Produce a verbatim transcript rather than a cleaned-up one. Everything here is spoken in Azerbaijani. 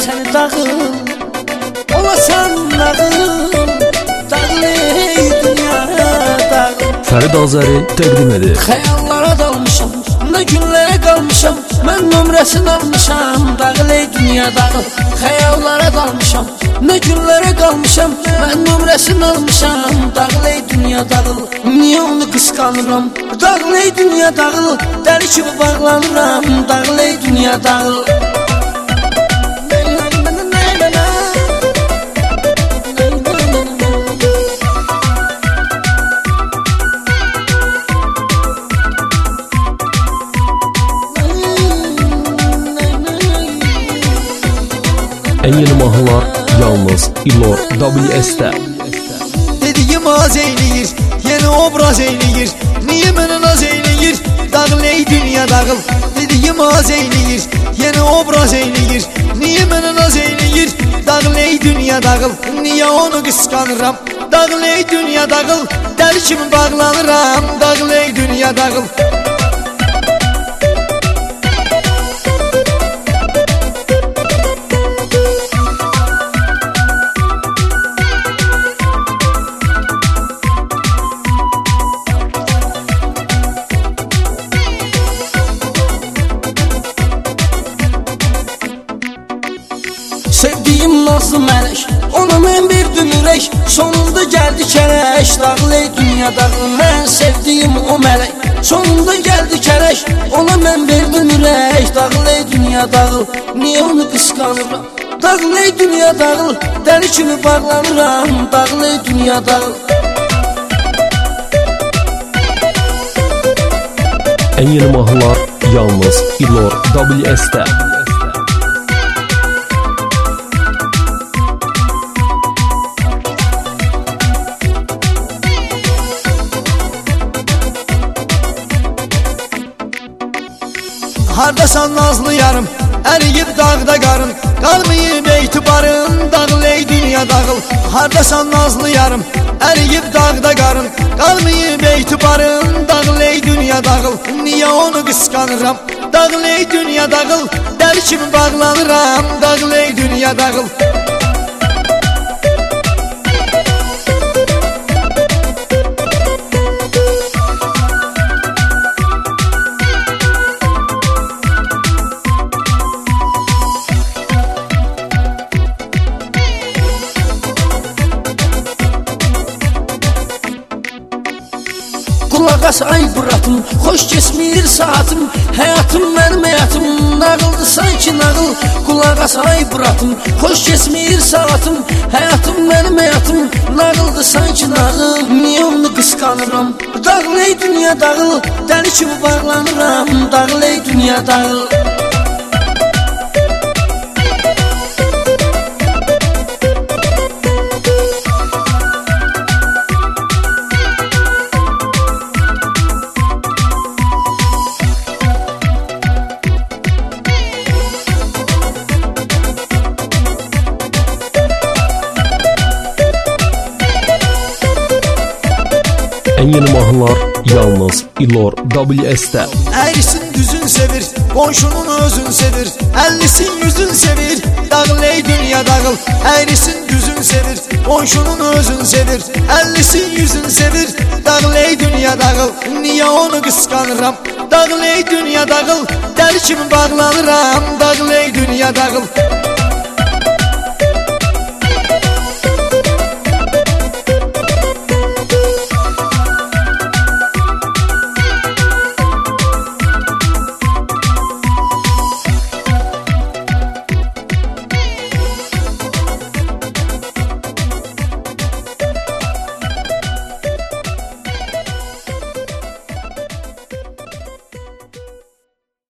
səni dağıl, olasan nağıl, dağıl ey dünya dağıl. Fərid Azəri təqdim edir. Xəyallara dalmışam, nə günlərə qalmışam, mən nömrəsini almışam, dağıl ey dünya dağıl. Xəyallara dalmışam, nə günlərə qalmışam, mən nömrəsini almışam, dağıl ey dünya dağıl. Niyə onu qısqanıram, dağıl ey dünya dağıl, dəli kimi bağlanıram, dağıl ey dünya dağıl. Ən yeni mahnılar yalnız İlor W S-də. Dediyim az eyləyir, yeni obraz eyləyir, niyə mənə naz eyləyir, dağıl ey dünya dağıl. Dediyim az eyləyir, yeni obraz eyləyir, niyə mənə naz eyləyir, dağıl ey dünya dağıl. Niyə onu qısqanıram, dağıl ey dünya dağıl, dəli kimi bağlanıram, dağıl ey dünya dağıl. Sevdiyim nazlı mələk, ona mən verdim ürək, sonunda gəldi kərək, dağıl ey dünya dağıl. Mən sevdiyim o mələk, sonunda gəldi kərək, ona mən verdim ürək, dağıl ey dünya dağıl. Niyə onu qısqanıram, dağıl ey dünya dağıl, dəli kimi bağlanıram, dağıl ey dünya dağıl. Ən yeni mahnılar yalnız İlor W S-də. Hardasan nazlı yarım, əriyib dağda qarın, qalmayıb etibarın, dağıl ey dünya dağıl. Hardasan nazlı yarım, əriyib dağda qarın, qalmayıb etibarın, dağıl ey dünya dağıl. Niyə onu qısqanıram, dağıl ey dünya dağıl, dəli kimi bağlanıram, dağıl ey dünya dağıl. Qulaq as ay buratım, xoş keçmir saatım, həyatım mənim həyatım, nağıldı sanki nağıl. Qulaq as ay buratım, xoş keçmir saatım, həyatım mənim həyatım, nağıldı sanki nağıl. Niyə onu qısqanıram, dağıl ey dünya dağıl, dəli kimi bağlanıram, dağıl ey dünya dağıl. Ən yeni mahnılar yalnız İlor W S-də. Əyrisin düzün sevir, qonşunun özün sevir, əllisin yüzün sevir, dağıl ey dünya dağıl. Əyrisin düzün sevir, qonşunun özün sevir, əllisin yüzün sevir, dağıl ey dünya dağıl. Niyə onu qısqanıram, dağıl ey dünya dağıl, dəli kimi bağlanıram, dağıl ey dünya dağıl.